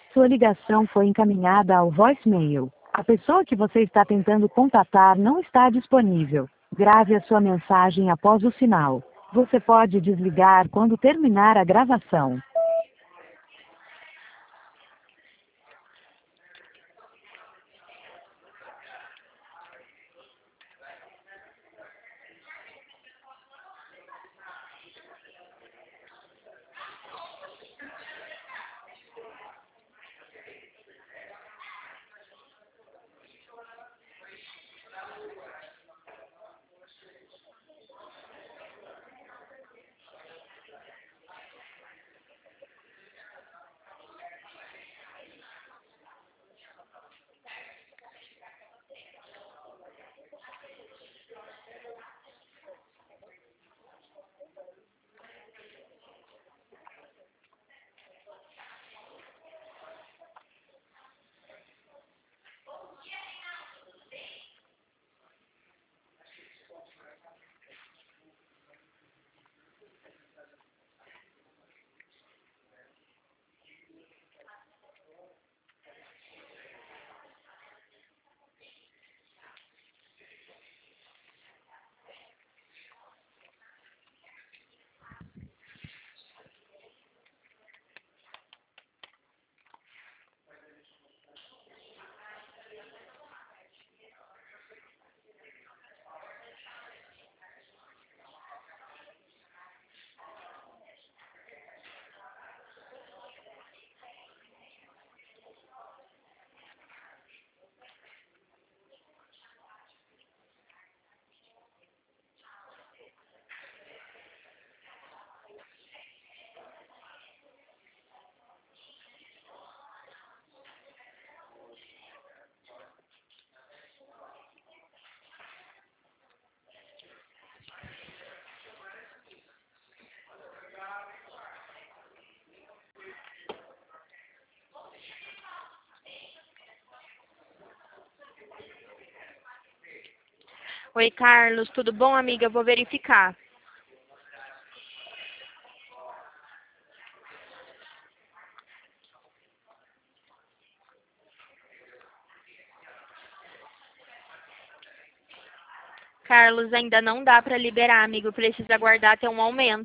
Sua ligação foi encaminhada ao voicemail. A pessoa que você está tentando contatar não está disponível. Grave a sua mensagem após o sinal. Você pode desligar quando terminar a gravação. Oi, Carlos, tudo bom, amiga? Eu vou verificar. Carlos, ainda não dá para liberar, amigo. Precisa aguardar ter um aumento.